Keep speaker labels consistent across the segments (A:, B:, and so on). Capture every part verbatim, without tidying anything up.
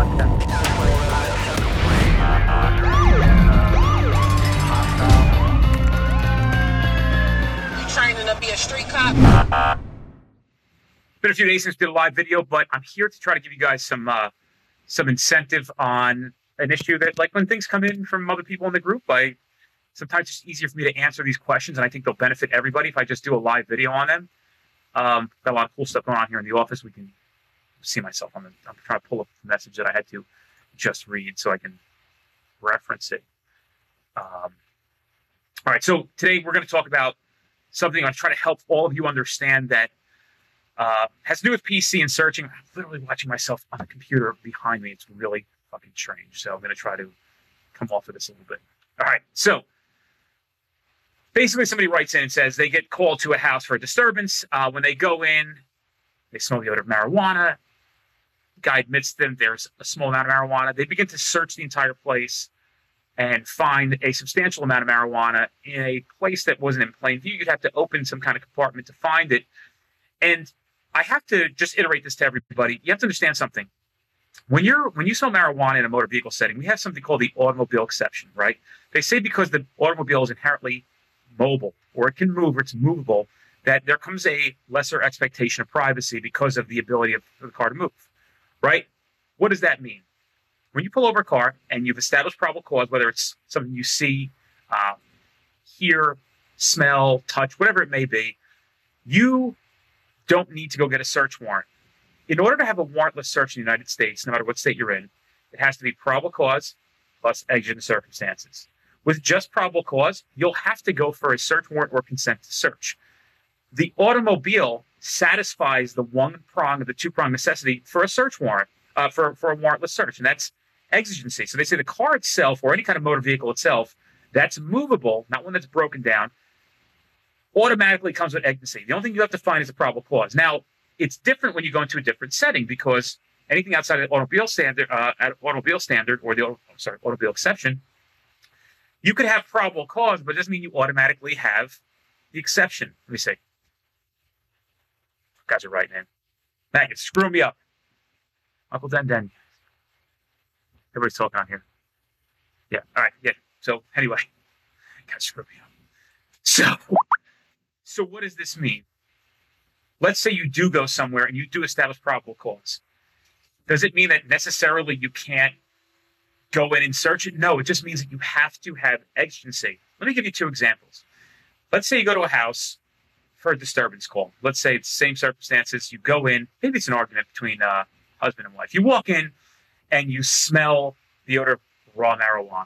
A: You training to be a street cop?
B: Been a few days since we did a live video, but I'm here to try to give you guys some uh, some incentive on an issue that, like, when things come in from other people in the group, I sometimes it's easier for me to answer these questions, and I think they'll benefit everybody if I just do a live video on them. Um, got a lot of cool stuff going on here in the office. We can see myself on the. I'm trying to pull up the message that I had to just read so I can reference it. Um, all right, so today we're going to talk about something. I'm trying to help all of you understand that uh, has to do with P C and searching. I'm literally watching myself on the computer behind me. It's really fucking strange. So I'm going to try to come off of this a little bit. All right, so basically somebody writes in and says they get called to a house for a disturbance. Uh, when they go in, they smell the odor of marijuana. The guy admits to them there's a small amount of marijuana. They begin to search the entire place and find a substantial amount of marijuana in a place that wasn't in plain view. You'd have to open some kind of compartment to find it. And I have to just iterate this to everybody. You have to understand something. When you're when you smell marijuana in a motor vehicle setting, we have something called the automobile exception, right? They say because the automobile is inherently mobile, or it can move, or it's movable, that there comes a lesser expectation of privacy because of the ability of the car to move, right? What does that mean? When you pull over a car and you've established probable cause, whether it's something you see, uh, hear, smell, touch, whatever it may be, you don't need to go get a search warrant. In order to have a warrantless search in the United States, no matter what state you're in, it has to be probable cause plus exigent circumstances. With just probable cause, you'll have to go for a search warrant or consent to search. The automobile satisfies the one prong of the two prong necessity for a search warrant, uh, for, for a warrantless search, and that's exigency. So they say the car itself, or any kind of motor vehicle itself, that's movable, not one that's broken down, automatically comes with exigency. The only thing you have to find is a probable cause. Now, it's different when you go into a different setting, because anything outside of the automobile standard, uh, automobile standard, or the sorry, automobile exception, you could have probable cause, but it doesn't mean you automatically have the exception. Let me see. Guys are writing in. Maggots, screw me up. Uncle Den Den. Everybody's talking on here. Yeah, all right, yeah. So anyway, guys, screw me up. So, so what does this mean? Let's say you do go somewhere and you do establish probable cause. Does it mean that necessarily you can't go in and search it? No, it just means that you have to have exigency. Let me give you two examples. Let's say you go to a house for a disturbance call. Let's say it's the same circumstances. You go in, maybe it's an argument between uh, husband and wife. You walk in and you smell the odor of raw marijuana.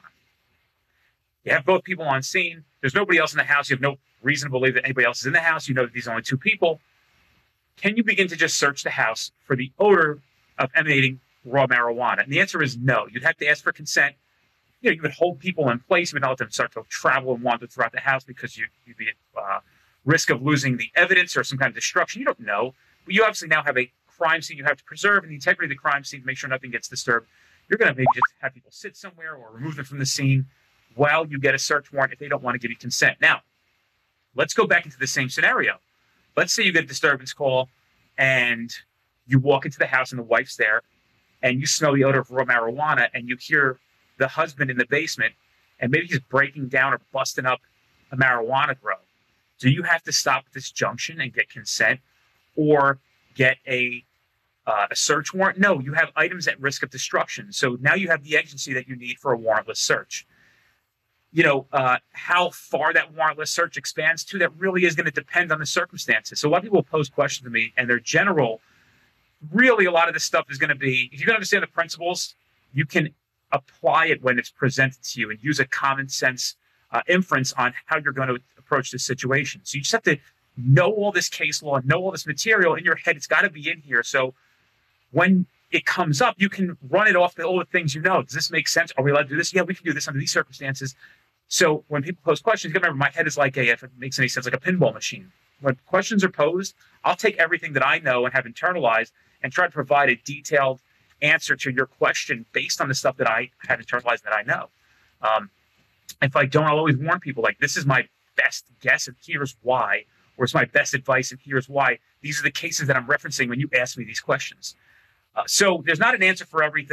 B: You have both people on scene. There's nobody else in the house. You have no reason to believe that anybody else is in the house. You know that these are only two people. Can you begin to just search the house for the odor of emanating raw marijuana? And the answer is no. You'd have to ask for consent. You know, you would hold people in place. You would not let them start to travel and wander throughout the house because you, you'd be at uh, risk of losing the evidence or some kind of destruction. You don't know. But you obviously now have a crime scene you have to preserve, and the integrity of the crime scene to make sure nothing gets disturbed. You're going to maybe just have people sit somewhere or remove them from the scene while you get a search warrant if they don't want to give you consent. Now, let's go back into the same scenario. Let's say you get a disturbance call and you walk into the house and the wife's there and you smell the odor of raw marijuana and you hear the husband in the basement and maybe he's breaking down or busting up a marijuana grow. Do you have to stop at this junction and get consent or get a uh, a search warrant? No, you have items at risk of destruction. So now you have the agency that you need for a warrantless search. You know, uh, how far that warrantless search expands to, that really is going to depend on the circumstances. So a lot of people pose questions to me, and they're general. Really, a lot of this stuff is going to be, if you can understand the principles, you can apply it when it's presented to you and use a common sense uh, inference on how you're going to approach this situation. So you just have to know all this case law, know all this material in your head. It's got to be in here. So when it comes up, you can run it off the, all the things you know. Does this make sense? Are we allowed to do this? Yeah, we can do this under these circumstances. So when people pose questions, you gotta remember my head is like a, if it makes any sense, like a pinball machine. When questions are posed, I'll take everything that I know and have internalized and try to provide a detailed answer to your question based on the stuff that I have internalized that I know. Um, if I don't, I'll always warn people, like, this is my best guess and here's why, or it's my best advice and here's why. These are the cases that I'm referencing when you ask me these questions. Uh, so there's not an answer for everything.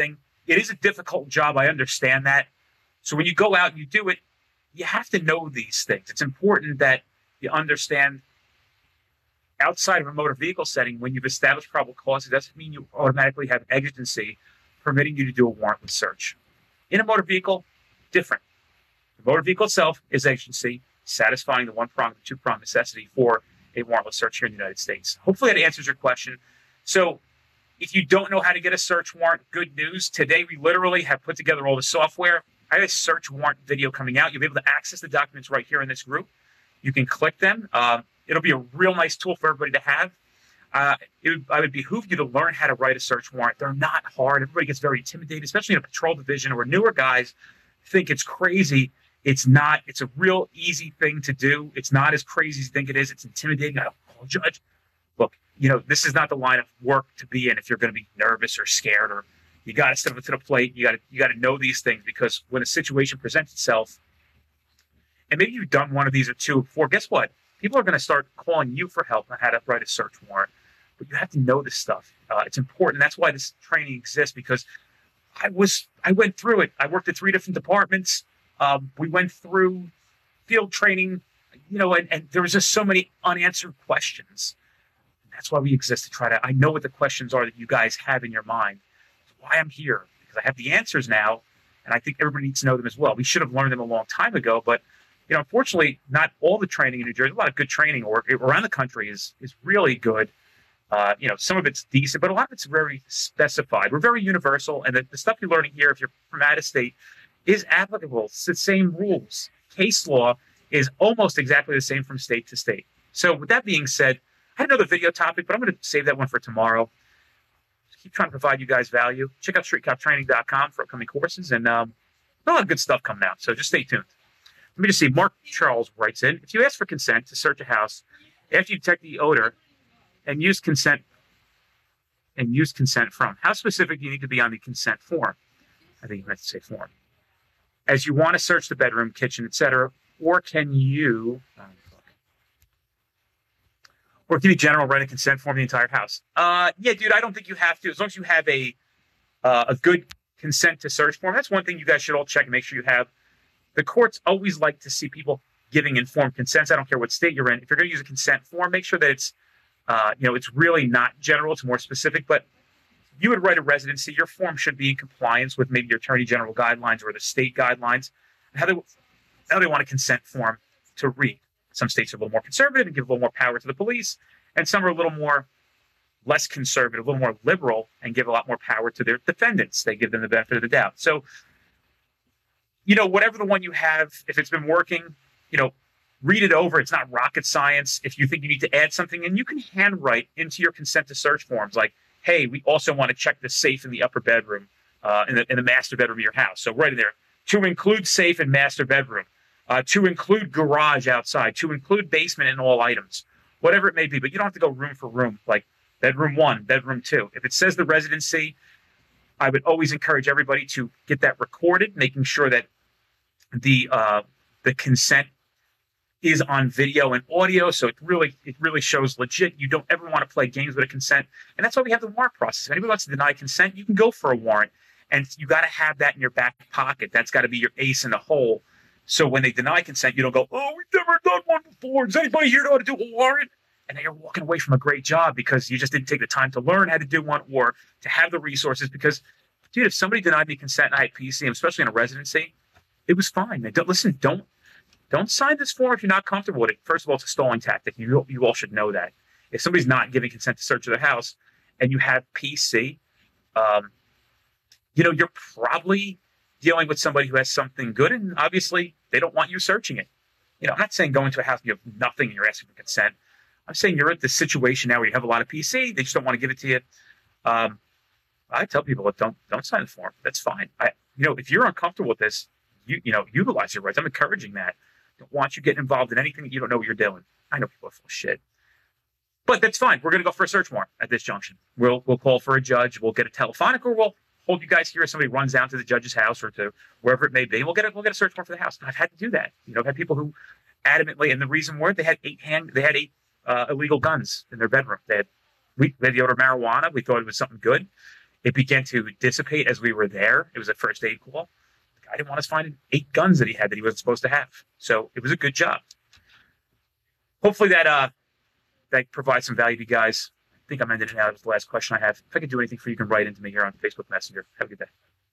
B: it is a difficult job. I understand that. So when you go out and you do it, you have to know these things. It's important that you understand outside of a motor vehicle setting, when you've established probable cause, it doesn't mean you automatically have exigency permitting you to do a warrantless search. In a motor vehicle, different. The motor vehicle itself is exigency, satisfying the one prong, the two prong necessity for a warrantless search here in the United States. Hopefully that answers your question. So if you don't know how to get a search warrant, good news. Today we literally have put together all the software. I have a search warrant video coming out. You'll be able to access the documents right here in this group. You can click them. Um, it'll be a real nice tool for everybody to have. Uh, it would, I would behoove you to learn how to write a search warrant. They're not hard. Everybody gets very intimidated, especially in a patrol division where newer guys think it's crazy. It's not. It's a real easy thing to do. It's not as crazy as you think it is. It's intimidating. I don't call a judge. Look, you know, this is not the line of work to be in if you're going to be nervous or scared, or you got to step up to the plate. You got to you got to know these things, because when a situation presents itself, and maybe you've done one of these or two before, guess what? People are going to start calling you for help on how to write a search warrant. But you have to know this stuff. Uh, it's important. That's why this training exists, because I was I went through it. I worked at three different departments. Um, we went through field training, you know, and, and there was just so many unanswered questions. That's why we exist, to try to, I know what the questions are that you guys have in your mind. That's why I'm here, because I have the answers now, and I think everybody needs to know them as well. We should have learned them a long time ago, but, you know, unfortunately, not all the training in New Jersey, a lot of good training or around the country is is really good. Uh, you know, some of it's decent, but a lot of it's very specified. We're very universal, and the, the stuff you're learning here, if you're from out of state, is applicable. It's the same rules. Case law is almost exactly the same from state to state. So with that being said, I had another video topic, but I'm going to save that one for tomorrow. Just keep trying to provide you guys value. Check out street cop training dot com for upcoming courses, and um, a lot of good stuff coming out, so just stay tuned. Let me just see. Mark Charles writes in, if you ask for consent to search a house after you detect the odor and use consent and use consent from, how specific do you need to be on the consent form? I think you meant to say form. As you want to search the bedroom, kitchen, et cetera, or can you, oh, or can you general write a consent form the entire house? Uh, yeah, dude, I don't think you have to. As long as you have a uh, a good consent to search form, that's one thing you guys should all check and make sure you have. The courts always like to see people giving informed consents. I don't care what state you're in. If you're going to use a consent form, make sure that it's, uh, you know, it's really not general. It's more specific. But you would write a residency. Your form should be in compliance with maybe your attorney general guidelines or the state guidelines. How they how they want a consent form to read. Some states are a little more conservative and give a little more power to the police, and some are a little more less conservative, a little more liberal, and give a lot more power to their defendants. They give them the benefit of the doubt. So, you know, whatever the one you have, if it's been working, you know, read it over. It's not rocket science. If you think you need to add something, and you can handwrite into your consent to search forms like, hey, we also want to check the safe in the upper bedroom, uh, in the in the master bedroom of your house. So right in there, to include safe and master bedroom, uh, to include garage outside, to include basement and all items, whatever it may be. But you don't have to go room for room, like bedroom one, bedroom two. If it says the residency, I would always encourage everybody to get that recorded, making sure that the uh, the consent is on video and audio, so it really it really shows legit. You don't ever want to play games with a consent, and that's why we have the warrant process. If anybody wants to deny consent, you can go for a warrant, and you got to have that in your back pocket. That's got to be your ace in the hole. So when they deny consent, you don't go, "Oh, we've never done one before. Does anybody here know how to do a warrant?" And then you're walking away from a great job because you just didn't take the time to learn how to do one or to have the resources. Because, dude, if somebody denied me consent and I had P C, especially in a residency, it was fine. Man, don't listen. Don't. Don't sign this form if you're not comfortable with it. First of all, it's a stalling tactic. You you all should know that. If somebody's not giving consent to search of their house and you have P C, um, you know, you're probably dealing with somebody who has something good, and obviously they don't want you searching it. You know, I'm not saying go into a house and you have nothing and you're asking for consent. I'm saying you're at this situation now where you have a lot of P C. They just don't want to give it to you. Um, I tell people, don't don't sign the form. That's fine. I, you know, if you're uncomfortable with this, you you know, utilize your rights. I'm encouraging that. Don't want you getting involved in anything that you don't know what you're doing. I know people are full of shit. But that's fine. We're going to go for a search warrant at this junction. We'll we'll call for a judge. We'll get a telephonic, or we'll hold you guys here if somebody runs down to the judge's house or to wherever it may be. We'll get a, we'll get a search warrant for the house. And I've had to do that. You know, I've had people who adamantly, and the reason were they had eight hand, they had eight uh, illegal guns in their bedroom. They had, we, they had the odor of marijuana. We thought it was something good. It began to dissipate as we were there. It was a first aid call. The guy didn't want us finding eight guns that he had that he wasn't supposed to have. So it was a good job. Hopefully that uh that provides some value to you guys. I think I'm ending it now. That was the last question I have. If I can do anything for you, you can write into me here on Facebook Messenger. Have a good day.